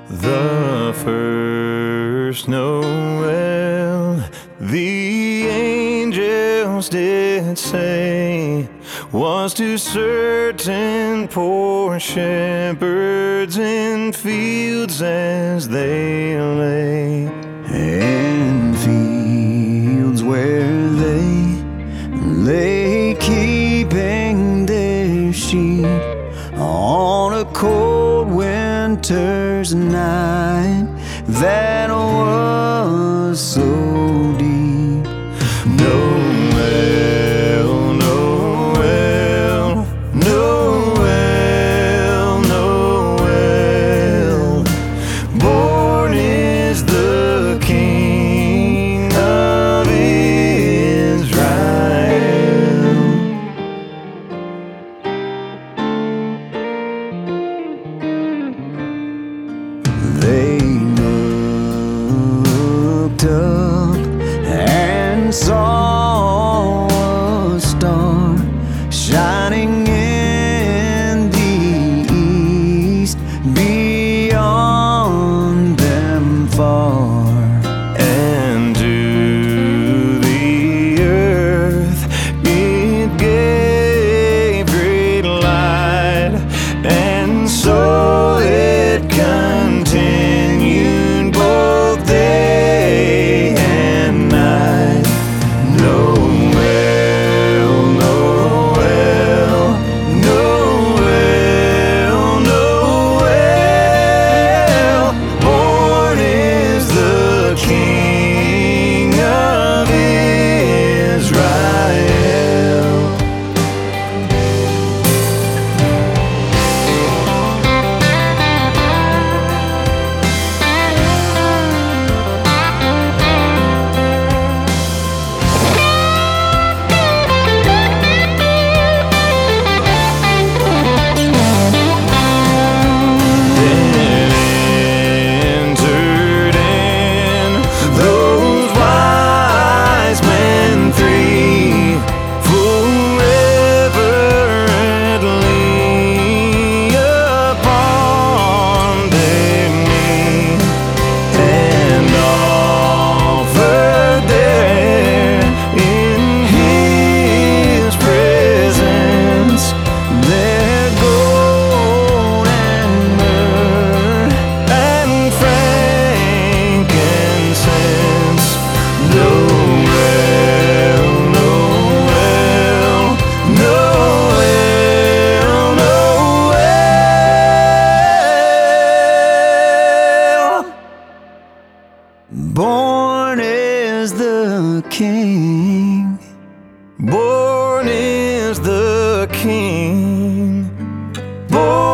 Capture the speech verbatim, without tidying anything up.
The first Noel, the angels did say, was to certain poor shepherds in fields as they lay, in fields where they lay keeping their sheep on a cold winter's night that was so deep. Noel, Noel, Noel, Noel, born is the King of Israel. They looked up and saw a star shining in the east beyond them far. And to the earth it gave great light, and so it continued both day and night. Noel, Noel, Noel, Noel, born is the King of Israel. Entered in those wise men three, full reverently upon their knee, and offered there in His presence their gold and myrrh and frankincense. Noel, Noel, Noel, Noel, born is the King, born is the King, born